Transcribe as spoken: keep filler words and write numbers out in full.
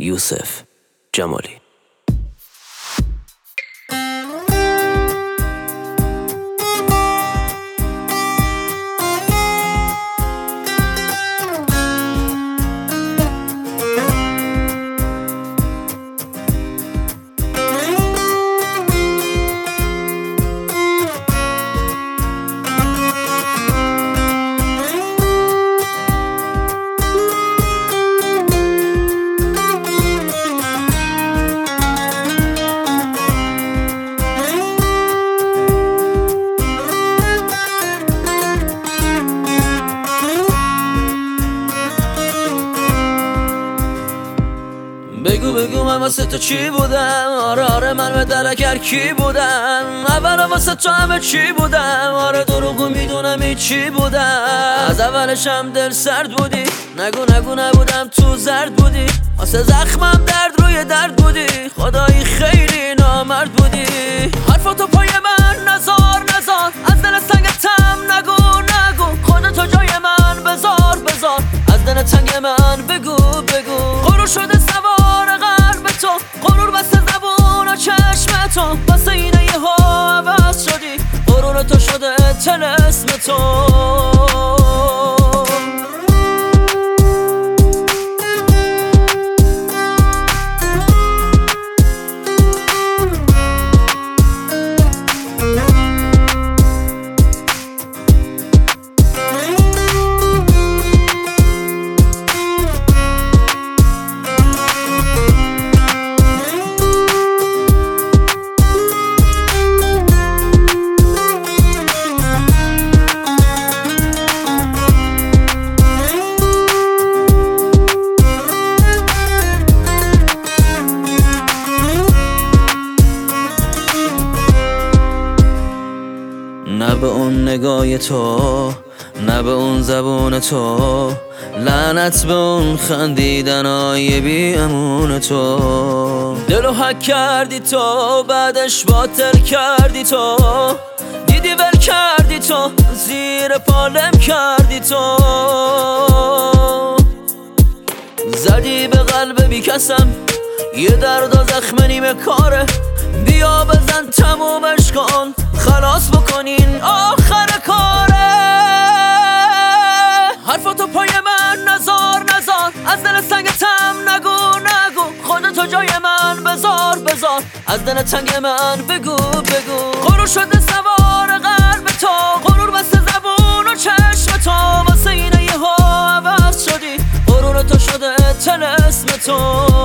یوسف جمالی. بگو بگو من واسه تو چی بودم؟ آره آره من به دلکر کی بودم؟ اول واسه تو همه چی بودم؟ آره دروغو میدونم ای چی بودم. از اولش هم دل سرد بودی، نگو نگو نبودم تو زرد بودی، واسه زخمم درد روی درد بودی، خدایی خیلی نامرد بودی. حرفاتو پای من نزار نزار، از دل سنگتم نگو نگو، خودتو جای من بذار بذار، از دل تنگ من بگو بگو. غرور شده سوار قلب تو، غرور بسته زبون و چشم تو، واسه اینه یه ها عوض شدی، غرور تو شده طلسم تو. نه به اون نگاه تو، نه به اون زبون تو، لعنت به اون خندیدنای بی امون تو. دلو حک کردی تو، بعدش باطل کردی تو، دیدی ول کردی تو، زیر پالم کردی تو. زدی به قلب بی کسم یه درد و زخم نیمه کاره، بیا بزن تمومش کن، خلاص بکنین آخر کاره. حرفاتو پای من نزار نزار، از دل سنگتم نگو نگو، خودتو جای من بذار بذار، از دل تنگ من بگو بگو. غرور شده سوار قلب تو، غرور بسته زبون و چشم تو، واسه اینه یه ها عوض شدی، غرور تو شده طلسم تو.